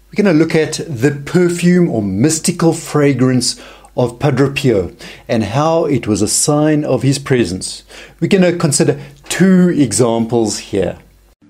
We're going to look at the perfume or mystical fragrance of Padre Pio and how it was a sign of his presence. We're going to consider two examples here.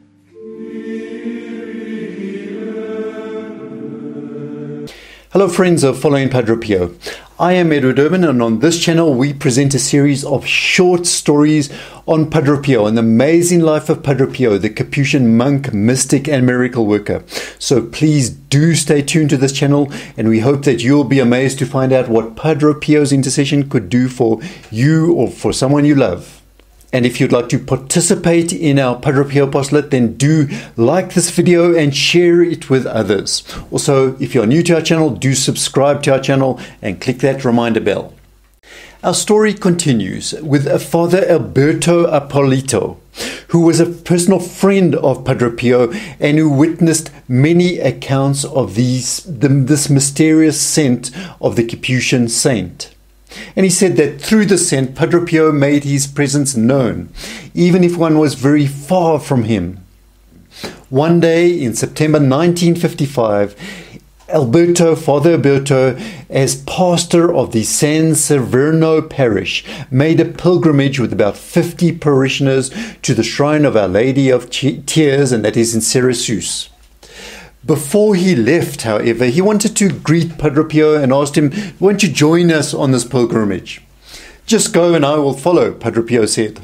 Hello friends of Following Padre Pio. I am Edward Urban, and on this channel we present a series of short stories on Padre Pio and the amazing life of Padre Pio, the Capuchin monk, mystic and miracle worker. So please do stay tuned to this channel, and we hope that you'll be amazed to find out what Padre Pio's intercession could do for you or for someone you love. And if you'd like to participate in our Padre Pio apostolate, then do like this video and share it with others. Also, if you're new to our channel, do subscribe to our channel and click that reminder bell. Our story continues with Father Alberto Apolito, who was a personal friend of Padre Pio and who witnessed many accounts of this mysterious scent of the Capuchin saint. And he said that through the scent, Padre Pio made his presence known, even if one was very far from him. One day in September 1955, Father Alberto, as pastor of the San Severino parish, made a pilgrimage with about 50 parishioners to the shrine of Our Lady of Tears, and that is in Ceresus. Before he left, however, he wanted to greet Padre Pio and asked him, "Won't you join us on this pilgrimage?" "Just go and I will follow," Padre Pio said.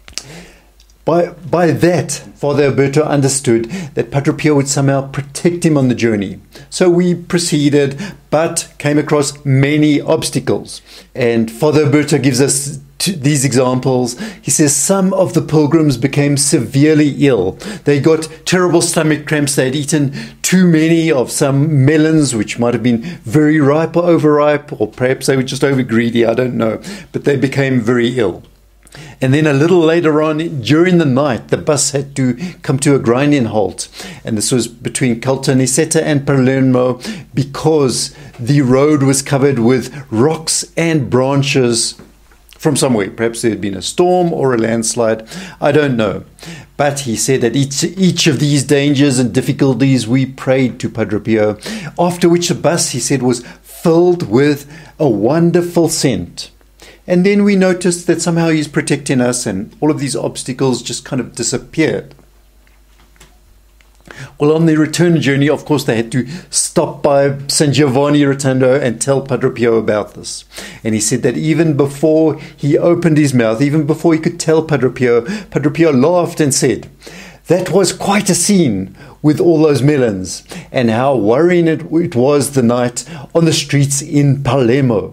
By that, Father Alberto understood that Padre Pio would somehow protect him on the journey. So we proceeded, but came across many obstacles. And Father Alberto gives us these examples. He says some of the pilgrims became severely ill. They got terrible stomach cramps. They had eaten too many of some melons, which might have been very ripe or overripe, or perhaps they were just over greedy, I don't know. But they became very ill. And then a little later on, during the night, the bus had to come to a grinding halt. And this was between Caltanissetta and Palermo, because the road was covered with rocks and branches from somewhere. Perhaps there had been a storm or a landslide. I don't know. But he said that each of these dangers and difficulties we prayed to Padre Pio, after which the bus, he said, was filled with a wonderful scent. And then we noticed that somehow he's protecting us and all of these obstacles just kind of disappeared. Well, on the return journey, of course, they had to stop by San Giovanni Rotondo and tell Padre Pio about this. And he said that even before he opened his mouth, even before he could tell Padre Pio laughed and said, "That was quite a scene with all those melons," and how worrying it was the night on the streets in Palermo.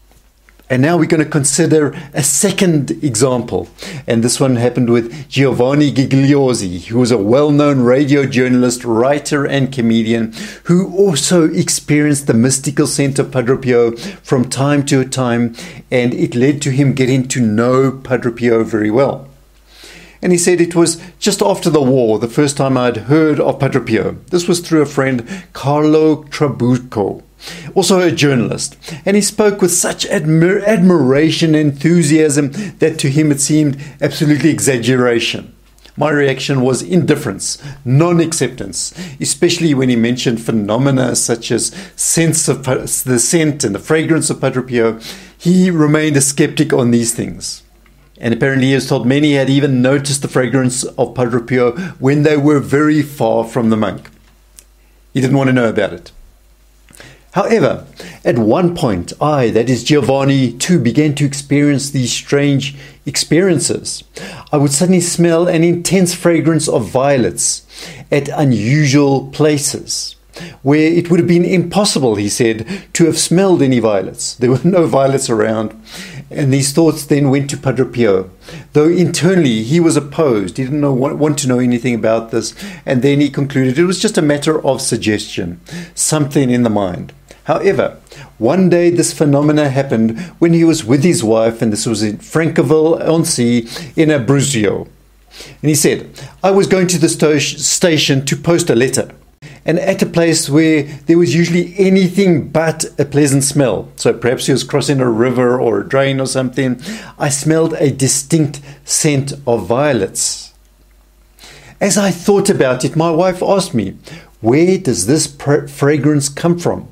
And now we're going to consider a second example. And this one happened with Giovanni Gigliosi, who was a well-known radio journalist, writer and comedian, who also experienced the mystical scent of Padre Pio from time to time, and it led to him getting to know Padre Pio very well. And he said it was just after the war, the first time I'd heard of Padre Pio. This was through a friend, Carlo Trabucco, also a journalist. And he spoke with such admiration and enthusiasm that to him it seemed absolutely exaggeration. My reaction was indifference, non-acceptance, especially when he mentioned phenomena such as sense of the scent and the fragrance of Padre Pio. He remained a skeptic on these things. And apparently he was told many had even noticed the fragrance of Padre Pio when they were very far from the monk. He didn't want to know about it. However, at one point, that is Giovanni, too, began to experience these strange experiences. I would suddenly smell an intense fragrance of violets at unusual places, where it would have been impossible, he said, to have smelled any violets. There were no violets around. And these thoughts then went to Padre Pio, though internally he was opposed. He didn't want to know anything about this. And then he concluded it was just a matter of suggestion, something in the mind. However, one day this phenomena happened when he was with his wife, and this was in Francavilla-on-Sea in Abruzzo. And he said, "I was going to the station to post a letter, and at a place where there was usually anything but a pleasant smell. So perhaps he was crossing a river or a drain or something. I smelled a distinct scent of violets. As I thought about it, my wife asked me, Where does this fragrance come from?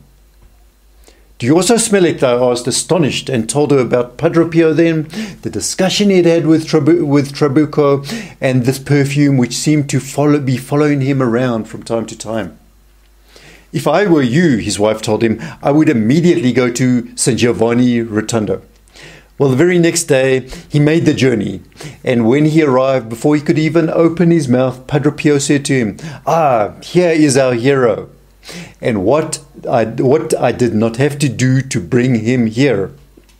Do you also smell it? I asked, astonished, and told her about Padre Pio then, the discussion he'd had with Trabuco, and this perfume which seemed to be following him around from time to time. If I were you, his wife told him, I would immediately go to San Giovanni Rotondo. Well, the very next day, he made the journey, and when he arrived, before he could even open his mouth, Padre Pio said to him, here is our hero. And what I did not have to do to bring him here.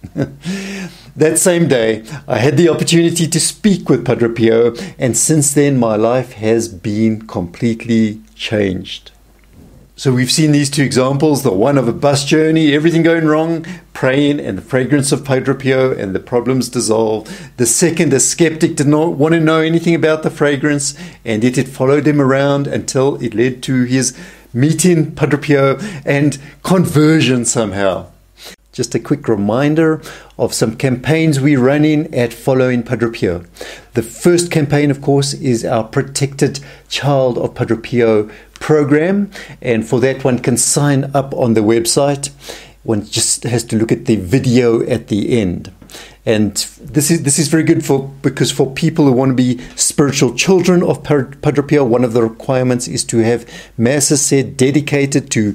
That same day, I had the opportunity to speak with Padre Pio, and since then my life has been completely changed. So we've seen these two examples, the one of a bus journey, everything going wrong, praying, and the fragrance of Padre Pio, and the problems dissolve. The second, a skeptic did not want to know anything about the fragrance, and yet it followed him around until it led to his meeting Padre Pio and conversion somehow. Just a quick reminder of some campaigns we're running at Following Padre Pio. The first campaign, of course, is our Protected Child of Padre Pio program, and for that one can sign up on the website. One just has to look at the video at the end. And this is very good because for people who want to be spiritual children of Padre Pio, one of the requirements is to have masses said dedicated to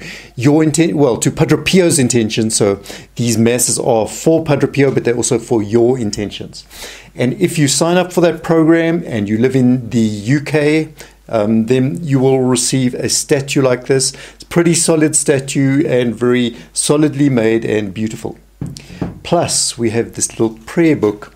to Padre Pio's intention. So these masses are for Padre Pio, but they're also for your intentions. And if you sign up for that program and you live in the UK, then you will receive a statue like this. It's a pretty solid statue and very solidly made and beautiful. Plus, we have this little prayer book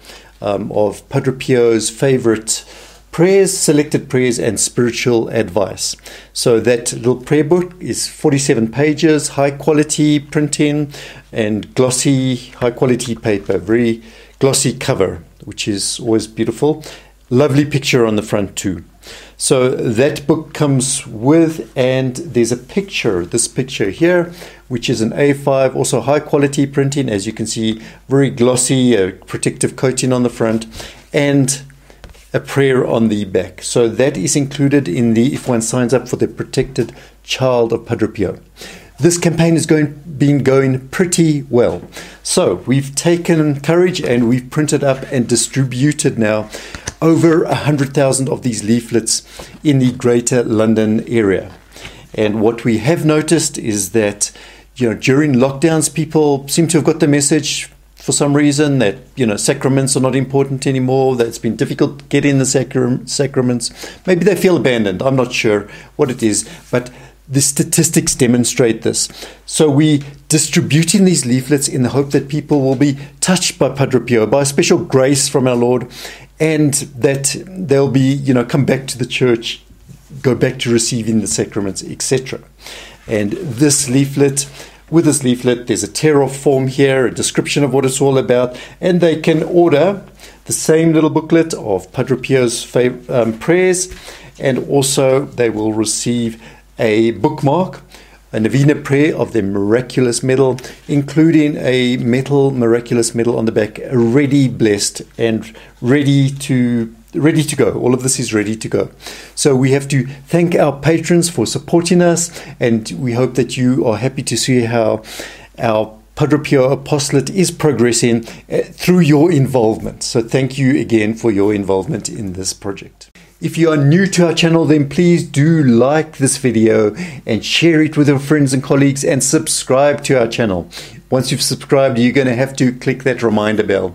of Padre Pio's favorite prayers, selected prayers, and spiritual advice. So that little prayer book is 47 pages, high quality printing, and glossy, high quality paper, very glossy cover, which is always beautiful. Lovely picture on the front too. So that book comes with, and there's a picture, this picture here, which is an A5, also high quality printing, as you can see, very glossy, protective coating on the front, and a prayer on the back. So that is included in if one signs up for the Protected Child of Padre Pio. This campaign is been going pretty well. So we've taken courage and we've printed up and distributed now over 100,000 of these leaflets in the Greater London area. And what we have noticed is that, during lockdowns, people seem to have got the message for some reason that, sacraments are not important anymore, that it's been difficult getting the sacraments. Maybe they feel abandoned. I'm not sure what it is, but the statistics demonstrate this. So we distributing these leaflets in the hope that people will be touched by Padre Pio, by a special grace from our Lord, and that they'll be, come back to the church, go back to receiving the sacraments, etc. And with this leaflet, there's a tear-off form here, a description of what it's all about, and they can order the same little booklet of Padre Pio's prayers, and also they will receive a bookmark, a Novena prayer of the miraculous medal, including a metal miraculous medal on the back, ready blessed and ready to go. All of this is ready to go. So we have to thank our patrons for supporting us, and we hope that you are happy to see how our Padre Pio apostolate is progressing through your involvement. So thank you again for your involvement in this project. If you are new to our channel, then please do like this video and share it with your friends and colleagues, and subscribe to our channel. Once you've subscribed, you're going to have to click that reminder bell.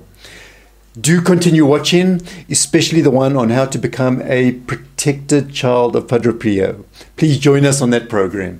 Do continue watching, especially the one on how to become a protected child of Padre Pio. Please join us on that program.